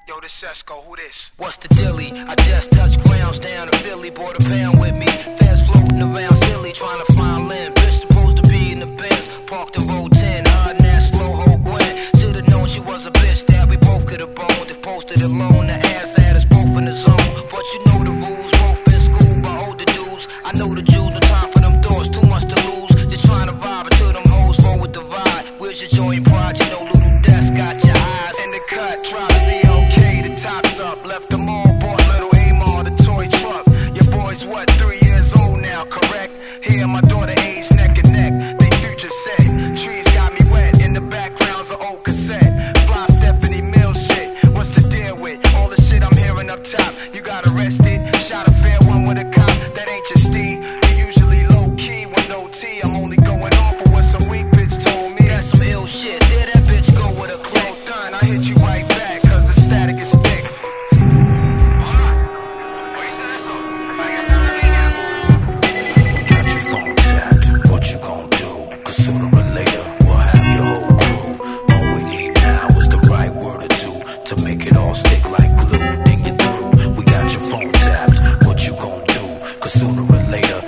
Yo, this Sesko, who this? What's the dilly? I just touched grounds down in Philly, bought a pound with me. Fast floating around silly, trying to find Lynn. Bitch supposed to be in the Benz, parked in row 10. Her and that slow hoe Gwen. Should've known she was a bitch that we both could've boned. If posted alone, the ass had us both in the zone. But you know the rules, both been schooled by older dudes. I know the Jews, no time for them doors, too much to lose. Just trying to vibe until them hoes forward the vibe. Where's your joint pride? You know little desk got your eyes In the cut, try to be okay, the top's up. Left them all, bought little Amar, the toy truck. Your boy's what, 3 years old now, correct? Here my daughter age neck and neck. They future set, trees got me wet. In the background's an old cassette. Fly Stephanie Mills shit, what's the deal with all the shit I'm hearing up top? You got arrested, shot a fair one with a cop. That ain't your steed, you usually low key with no T. I'm only going off of what some weak bitch told me. That's some ill shit, there that bitch go with a click. Well done, I hit you right back, cause the static is thick. Got your phone tapped, what you gon' do? Cause sooner or later, we'll have your whole crew. All we need now is the right word or two to make it all stick like glue. Then you're through. We got your phone tapped, what you gon' do? Cause sooner or later,